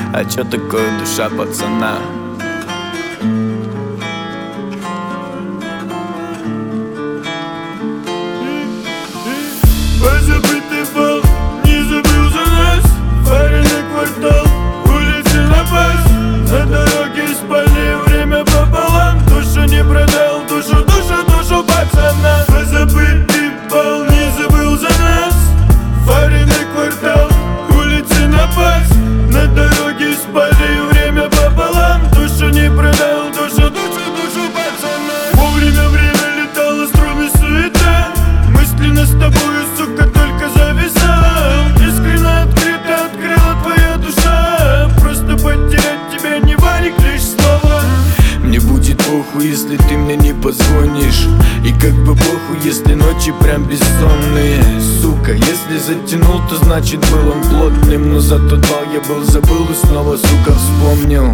А чё такое душа пацана? Позабытый бал, не забыл за нас. Фаренный квартал, улицы на пас. На дороге спали, время пополам. Душу не продал, душу пацана. Позабытый бал, не забыл за нас. Фаренный квартал, улицы на пас. На дороге спали, время пополам. Душу не продал, душу пацана. Вовремя время летало, струны суета. Мысленно с тобою, сука, только зависал. Искренне открыто открыла твоя душа. Просто потерять тебя не варик, лишь слова. Мне будет похуй, если ты мне не позвонишь. И как бы похуй, если ночи прям бессонные. Сука, если затянул, то значит был он плотным. Но за тот бал я был забыл и снова, сука, вспомнил.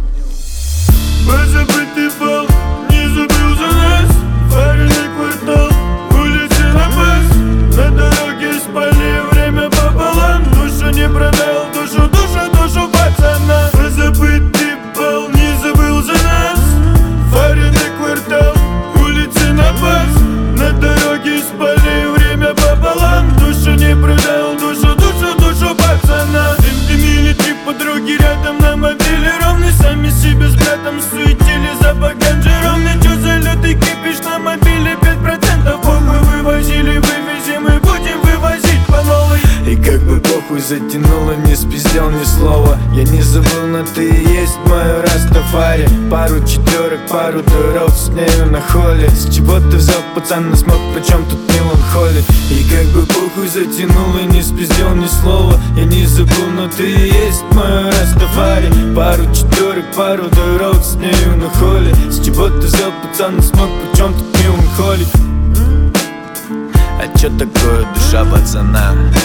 Позабытый бал, не забыл за нас. Фаренный квартал, улицы на пас. На дороге спали, время пополам. Душу не продал, душу пацана. Позабытый бал, не забыл за нас. Фаренный квартал, улицы на пас. На дороге спали, время пополам. Душу не продал, душу пацана. Мили три подруги рядом на мобиле ровный. Сами себе с братом суетили за баганжером. И чё за лютый кипиш на мобиле 5%? Похуй вывозили, вывезем и будем вывозить по новой. И как бы похуй затянуло, не спиздел ни слова. Я не забыл, но ты и есть мой Растафари. Пару четверок, пару дуров с нею на холле. С чего ты взял, пацан, на смог, причем тут меланхолия? И как бы похуй затянуло, не спиздел ни слова. Я не забыл, но ты и есть мой Растафари. Пару четверок, пару дуров с нею на холле. С чего ты взял, пацан, на смог, причем тут меланхолия? А чё такое душа пацана?